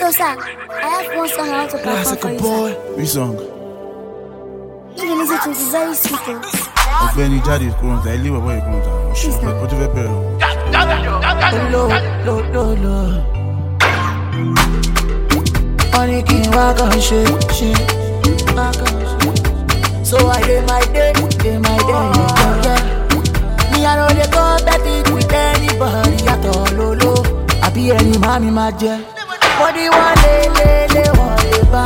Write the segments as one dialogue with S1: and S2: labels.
S1: So, sir, I have one song I want to perform for you,
S2: boy.
S1: sir.
S2: Which song?
S1: If you listen to it, it's very sweet.
S2: Ọ̀gbẹ́ni jáde kúrò níta ilé bàbá yìí kúrò níta. Ó ti fẹ́ bẹ̀rẹ̀ o.
S3: Wọ́n ní kí n wá kàn ṣe. So I dey my day, yeah. Me I no dey compete with anybody at all, àbí ẹni màmí máa jẹ. Bọ́dí wọn lé wọn lè bá.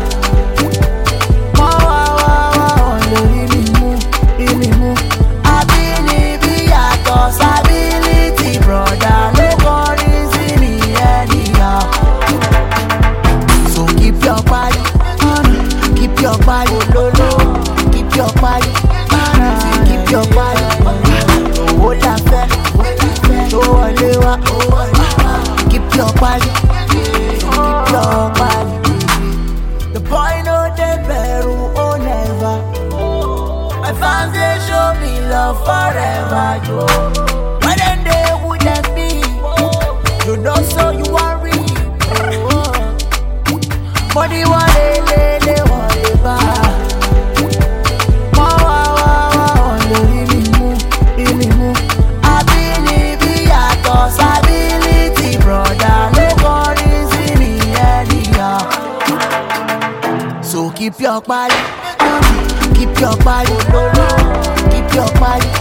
S3: Wọ́n wá wọn lè rí mi mú. Ability yàtọ̀ sábìlìtì, broda ló kọrin sí mi anyhow. So keep your body, lolo. Keep your body, owó la fẹ́, tó wọlé wá. Keep your body. The boy no dey beru, oh never. My fans they show me love forever, yo. When them dey with them me, you know so you worry. Body one lele ba. Ability yàtọ̀ sábìlìtì, broda ló kọrin sí mi anyhow. So keep your body, lolo. Keep your body.